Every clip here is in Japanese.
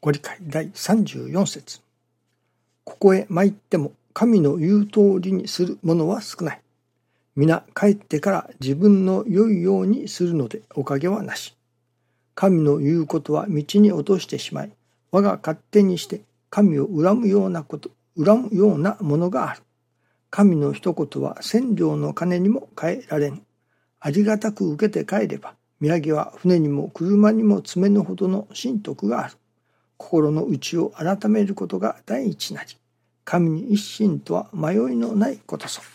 ご理解第34節。ここへ参っても神の言う通りにする者は少ない。皆帰ってから自分の良いようにするのでおかげはなし。神の言うことは道に落としてしまい、我が勝手にして神を恨むようなものがある。神の一言は千両の金にも変えられぬ。ありがたく受けて帰れば、土産は船にも車にも積めぬほどの神徳がある。心の内を改めることが第一なり。神に一心とは迷いのないことぞ。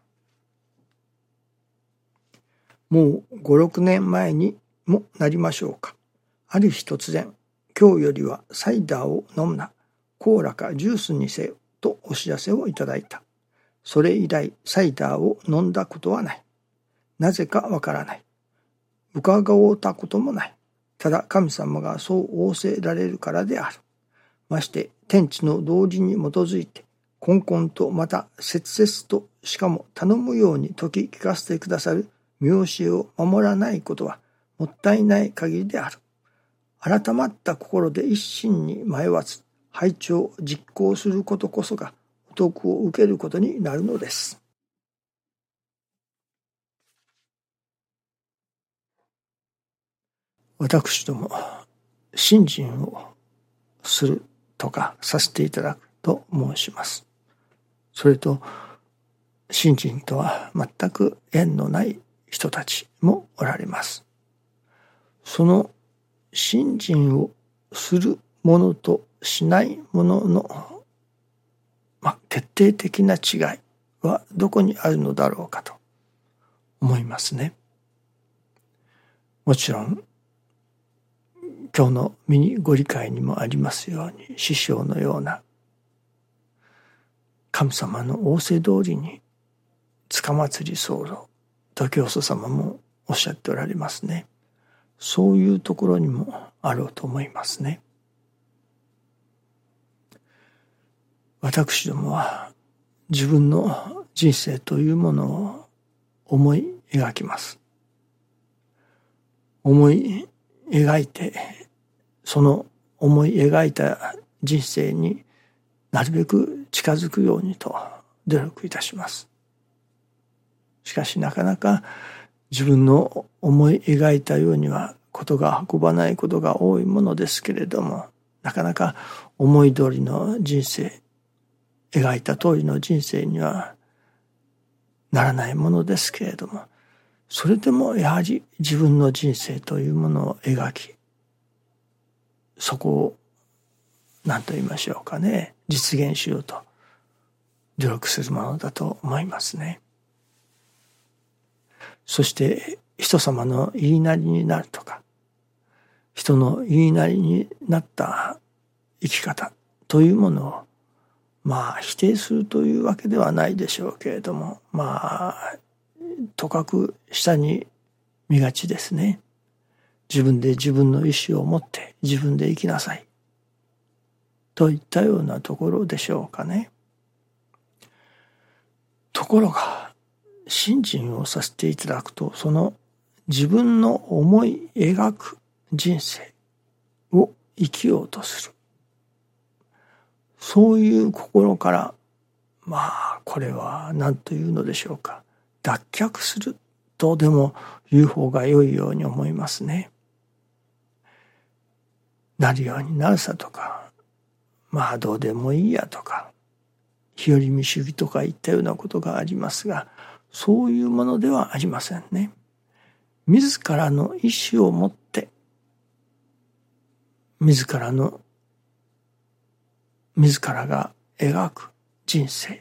もう5、6年前にもなりましょうか。ある日突然、今日よりはサイダーを飲むな、コーラかジュースにせよとお知らせをいただいた。それ以来サイダーを飲んだことはない。なぜかわからない。伺おうたこともない。ただ神様がそう仰せられるからである。まして天地の道理に基づいて、こんこんとまた切々としかも頼むように説き聞かせてくださる見教えを守らないことはもったいない限りである。改まった心で一心に迷わず、拝聴実行することこそがお得を受けることになるのです。私ども信心をするとかさせていただくと申します。それと信心とは全く縁のない人たちもおられます。その信心をするものとしないものの、決定的な違いはどこにあるのだろうかと思いますね。もちろん今日のミニご理解にもありますように、師匠のような神様の仰せ通りに塚祭り僧と教祖様もおっしゃっておられますね。そういうところにもあろうと思いますね。私どもは自分の人生というものを思い描きます。思い描いて、その思い描いた人生になるべく近づくようにと努力いたします。しかしなかなか自分の思い描いたようにはことが運ばないことが多いものですけれども、なかなか思い通りの人生、描いた通りの人生にはならないものですけれども、それでもやはり自分の人生というものを描き、そこを何と言いましょうかね、実現しようと努力するものだと思いますね。そして人様の言いなりになるとか、人の言いなりになった生き方というものを否定するというわけではないでしょうけれども、とかく下に見がちですね。自分で自分の意思を持って自分で生きなさいといったようなところでしょうかね。ところが信心をさせていただくと、その自分の思い描く人生を生きようとする、そういう心から、これは何というのでしょうか、脱却するとでも言う方が良いように思いますね。なるようになるさとか、どうでもいいやとか、日和見主義とかいったようなことがありますが、そういうものではありませんね。自らの意志を持って自らが描く人生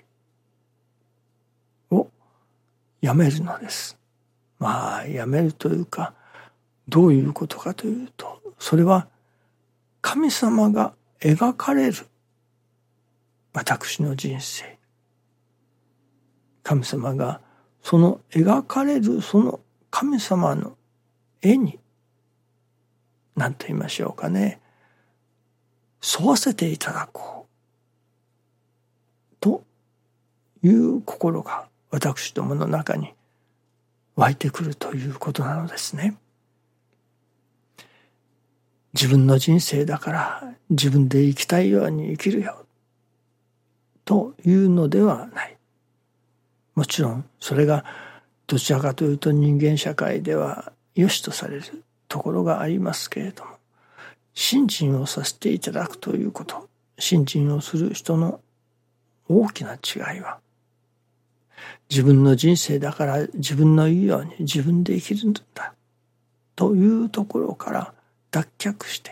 をやめるのです。やめるというか、どういうことかというと、それは神様が描かれる私の人生、神様がその描かれるその神様の絵に何と言いましょうかね、沿わせていただこうという心が私どもの中に湧いてくるということなのですね。 自分の人生だから自分で生きたいように生きるよというのではない。もちろんそれがどちらかというと人間社会では良しとされるところがありますけれども、信心をさせていただくということ、信心をする人の大きな違いは、自分の人生だから自分の言うように自分で生きるんだというところから脱却して、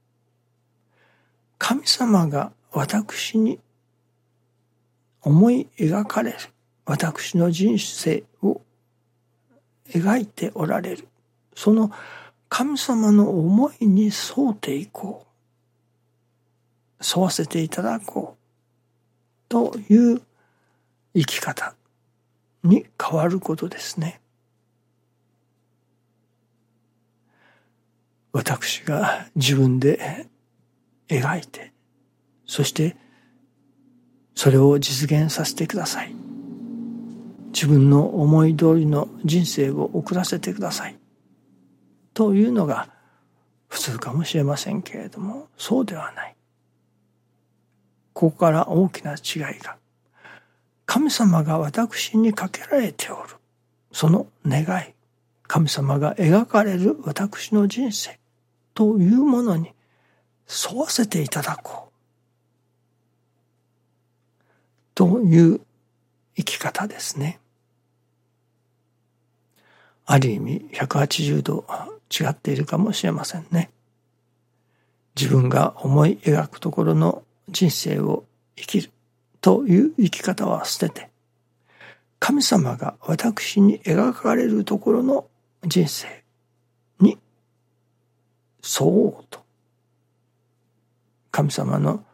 神様が私に思い描かれる、私の人生を描いておられる、その神様の思いに沿うていこう、沿わせていただこうという生き方に変わることですね。私が自分で描いて、そしてそれを実現させてください。自分の思い通りの人生を送らせてください。というのが普通かもしれませんけれども、そうではない。ここから大きな違いが、神様が私にかけられておる、その願い、神様が描かれる私の人生というものに沿わせていただこうという生き方ですね。ある意味180度違っているかもしれませんね。自分が思い描くところの人生を生きるという生き方は捨てて、神様が私に描かれるところの人生に沿おうと、神様の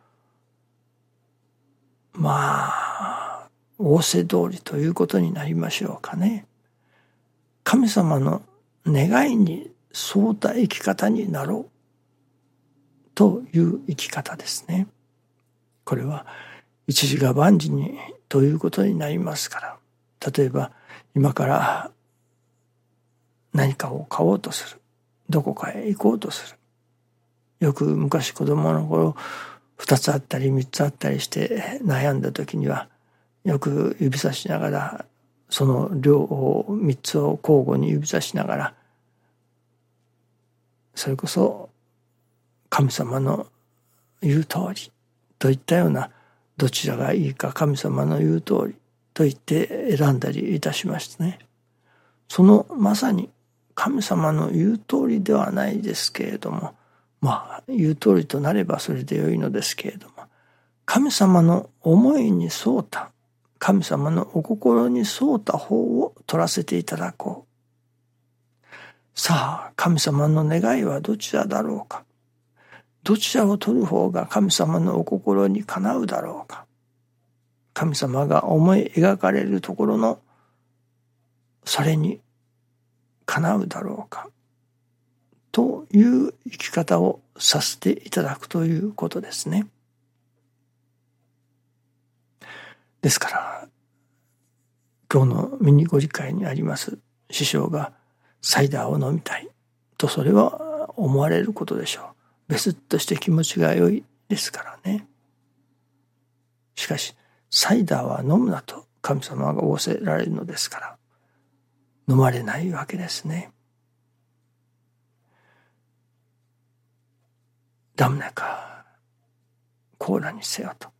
仰せ通りということになりましょうかね。神様の願いに沿った生き方になろうという生き方ですね。これは一時が万事にということになりますから、例えば今から何かを買おうとする、どこかへ行こうとする。よく昔子供の頃2つあったり3つあったりして悩んだ時には、よく指さしながら、その両方3つを交互に指さしながら、それこそ神様の言う通りといったような、どちらがいいか神様の言う通りと言って選んだりいたしましたね。そのまさに神様の言う通りではないですけれども、言う通りとなればそれでよいのですけれども、神様の思いに沿うた、神様のお心に沿うた方を取らせていただこう。さあ、神様の願いはどちらだろうか。どちらを取る方が神様のお心にかなうだろうか。神様が思い描かれるところのそれにかなうだろうか。という生き方をさせていただくということですね。ですから、今日のミニご理解にあります師匠がサイダーを飲みたいと、それは思われることでしょう。別として気持ちが良いですからね。しかしサイダーは飲むなと神様が仰せられるのですから、飲まれないわけですね。ダメか、コーラにせよと。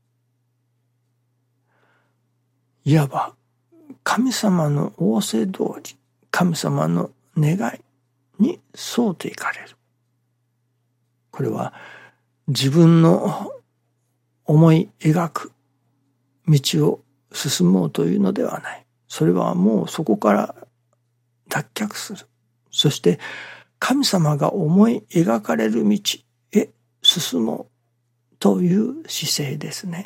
いわば神様の仰せ通り、神様の願いに沿うていかれる。これは自分の思い描く道を進もうというのではない。それはもうそこから脱却する。そして神様が思い描かれる道へ進もうという姿勢ですね。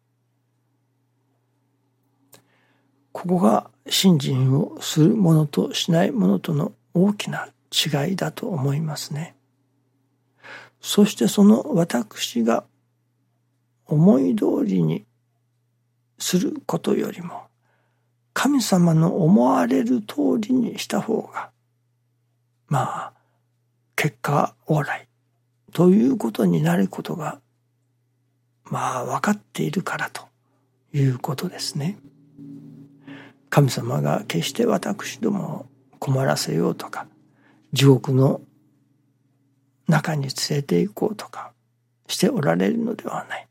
ここが信心をするものとしないものとの大きな違いだと思いますね。そしてその私が思い通りにすることよりも、神様の思われる通りにした方が、結果オーライということになることが分かっているからということですね。神様が決して私どもを困らせようとか、地獄の中に連れて行こうとかしておられるのではない。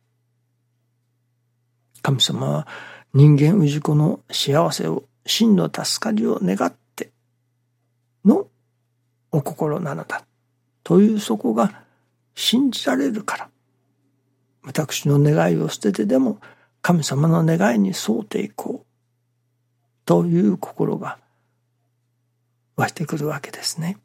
神様は人間氏子の幸せを、真の助かりを願ってのお心なのだという、そこが信じられるから、私の願いを捨ててでも神様の願いに沿うていこうという心が湧いてくるわけですね。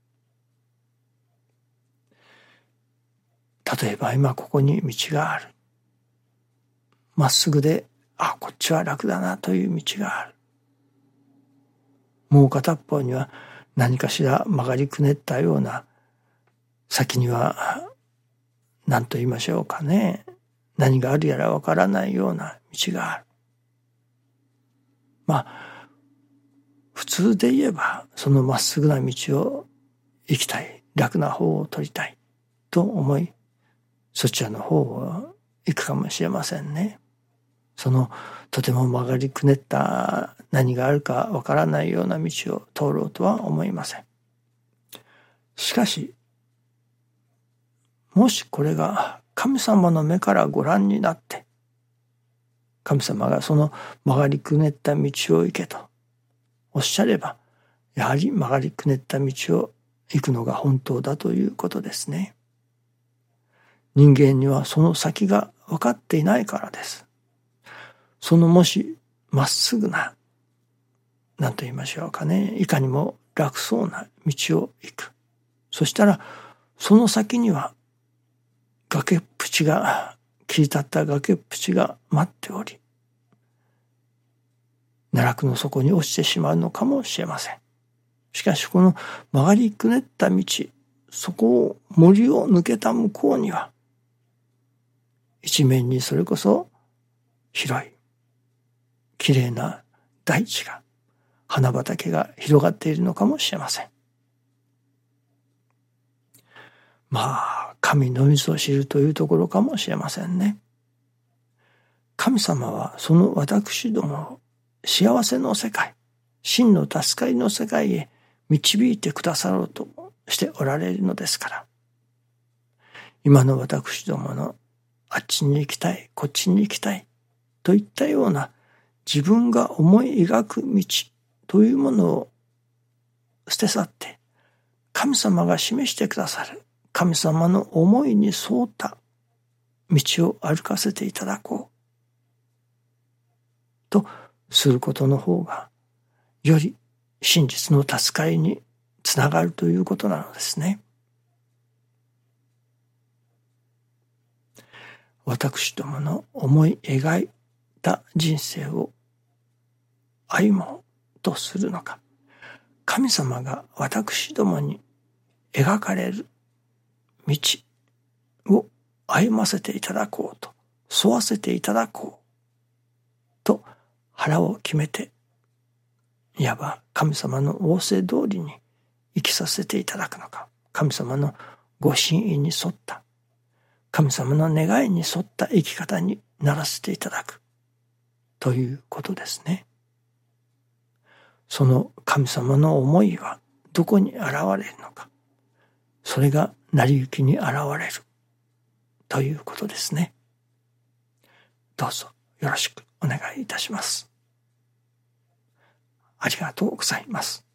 例えば今ここに道がある。まっすぐで、こっちは楽だなという道がある。もう片っ方には何かしら曲がりくねったような、先には何と言いましょうかね、何があるやらわからないような道がある。普通で言えばそのまっすぐな道を行きたい、楽な方を取りたいと思い、そちらの方を行くかもしれませんね。そのとても曲がりくねった何があるかわからないような道を通ろうとは思いません。しかし、もしこれが神様の目からご覧になって、神様がその曲がりくねった道を行けとおっしゃれば、やはり曲がりくねった道を行くのが本当だということですね。人間にはその先が分かっていないからです。そのもしまっすぐな、何と言いましょうかね、いかにも楽そうな道を行く。そしたらその先には崖っぷちが、切り立った崖っぷちが待っており、奈落の底に落ちてしまうのかもしれません。しかしこの曲がりくねった道、そこを森を抜けた向こうには、一面にそれこそ広いきれいな大地が、花畑が広がっているのかもしれません。神のみぞ知るというところかもしれませんね。神様はその私どもを幸せの世界、真の助かりの世界へ導いてくださろうとしておられるのですから、今の私どものあっちに行きたい、こっちに行きたいといったような自分が思い描く道というものを捨て去って、神様が示してくださる神様の思いに沿った道を歩かせていただこうとすることの方が、より真実の助かりにつながるということなのですね。私どもの思い描いた人生を歩もうとするのか、神様が私どもに描かれる道を歩ませていただこうと、沿わせていただこうと腹を決めて、いわば神様の仰せ通りに生きさせていただくのか、神様のご神意に沿った、神様の願いに沿った生き方にならせていただくということですね。その神様の思いはどこに現れるのか、それが成り行きに現れるということですね。どうぞよろしくお願いいたします。ありがとうございます。